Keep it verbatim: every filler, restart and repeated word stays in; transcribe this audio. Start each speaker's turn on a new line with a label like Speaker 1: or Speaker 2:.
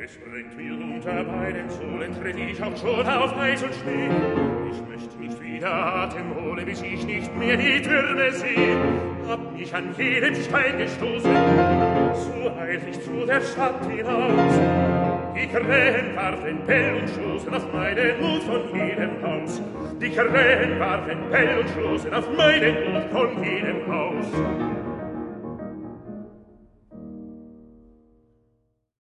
Speaker 1: Es brennt mir unter beiden Sohlen, tritt ich auch schon auf Eis und Schnee. Ich möcht nicht wieder Atem holen, bis ich nicht mehr die Türme seh. Hab mich an jedem Stein gestoßen, so eil ich zu der Stadt hinaus. Die Krähen warfen Bell und stoßen auf meinen Mut von jedem Haus. Die Krähen warfen Bell und stoßen auf meinen Mut von jedem Haus.